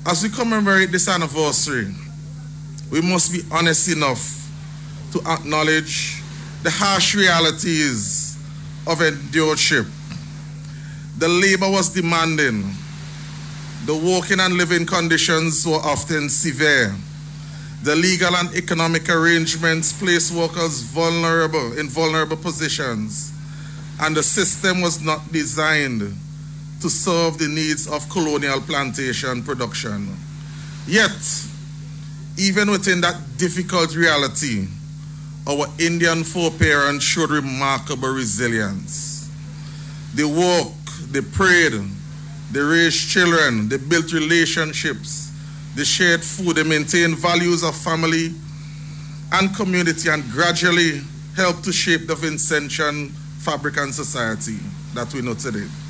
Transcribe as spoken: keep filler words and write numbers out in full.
As we commemorate this anniversary, we must be honest enough to acknowledge the harsh realities of endurance. The labor was demanding. The working and living conditions were often severe. The legal and economic arrangements placed workers vulnerable in vulnerable positions, and the system was not designed to serve the needs of colonial plantation production. Yet, even within that difficult reality, our Indian foreparents showed remarkable resilience. They worked, they prayed, they raised children, they built relationships, they shared food, they maintained values of family and community, and gradually helped to shape the Vincentian fabric and society that we know today.